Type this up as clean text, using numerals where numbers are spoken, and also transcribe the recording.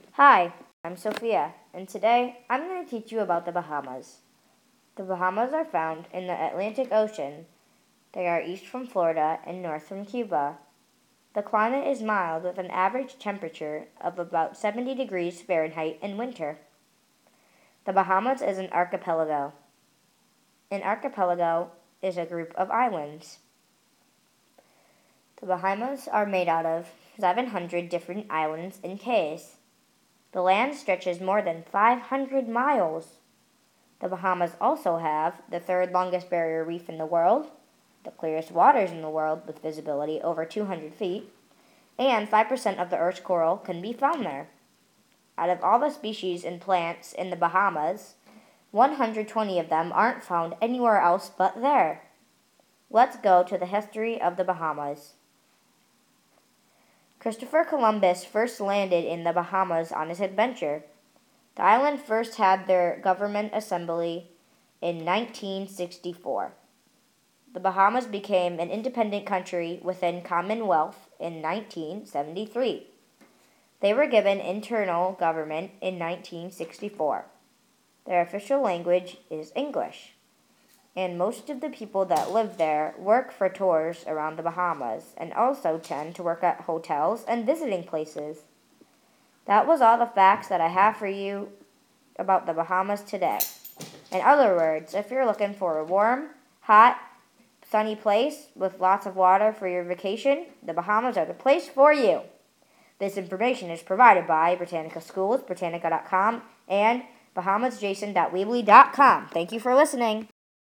Hi, I'm Sophia, and today I'm going to teach you about the Bahamas. The Bahamas are found in the Atlantic Ocean. They are east from Florida and north from Cuba. The climate is mild with an average temperature of about 70 degrees Fahrenheit in winter. The Bahamas is an archipelago. An archipelago is a group of islands. The Bahamas are made out of 700 different islands and cays. The land stretches more than 500 miles. The Bahamas also have the third longest barrier reef in the world, the clearest waters in the world with visibility over 200 feet, and 5% of the Earth's coral can be found there. Out of all the species and plants in the Bahamas, 120 of them aren't found anywhere else but there. Let's go to the history of the Bahamas. Christopher Columbus first landed in the Bahamas on his adventure. The island first had their government assembly in 1964. The Bahamas became an independent country within Commonwealth in 1973. They were given internal government in 1964. Their official language is English, and most of the people that live there work for tours around the Bahamas and also tend to work at hotels and visiting places. That was all the facts that I have for you about the Bahamas today. In other words, if you're looking for a warm, hot, sunny place with lots of water for your vacation, the Bahamas are the place for you. This information is provided by Britannica Schools, Britannica.com, and BahamasJason.weebly.com. Thank you for listening.